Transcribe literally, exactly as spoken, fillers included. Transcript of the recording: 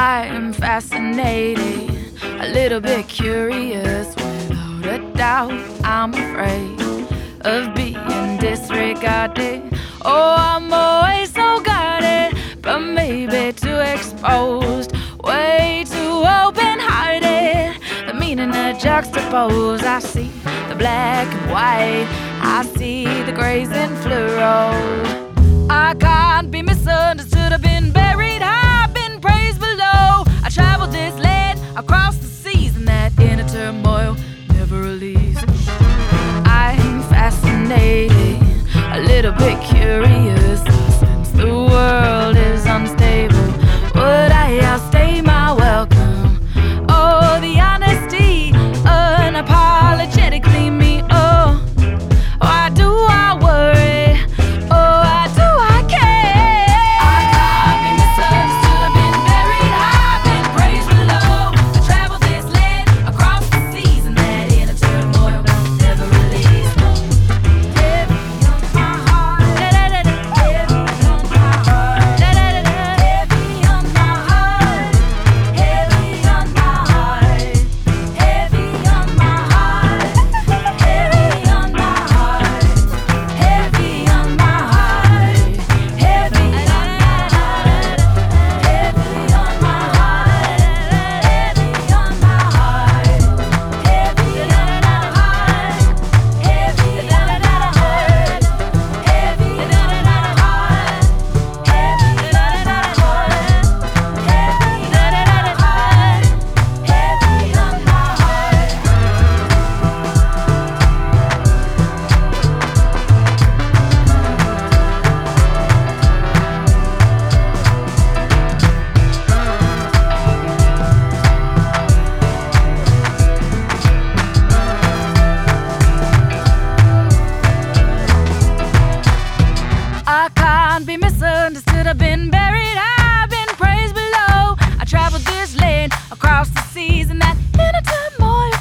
I'm fascinated, a little bit curious. Without a doubt, I'm afraid of being disregarded. Oh, I'm always so guarded, but maybe too exposed, way too open-hearted. The meaning of juxtapose, I see the black and white, I see the grays and fluoro. I can't be misunderstood, I've been buried high, I've been praised below. I traveled this land across the seas, and that inner turmoil never released. I'm fascinated, a little bit curious. Since the world is unstable, would I outstay my welcome? Oh, the honesty, unapologetically me. Oh, why do I worry? Oh, why do I care? I can't be misunderstood, I've been buried high, I've been praised below. I traveled this land across the seas, and that inner turmoil never released. Heavy on my heart, heavy on my heart, heavy on my heart, heavy on my heart, heavy on my heart, heavy on my heart, heavy on my heart, heavy on my heart, heavy on my heart, heavy on my heart, heavy on my heart, heavy on my heart, heavy on my heart, heavy on my I can't be misunderstood, I've been buried high, I've been praised below. I traveled this land across the seas, and that inner turmoil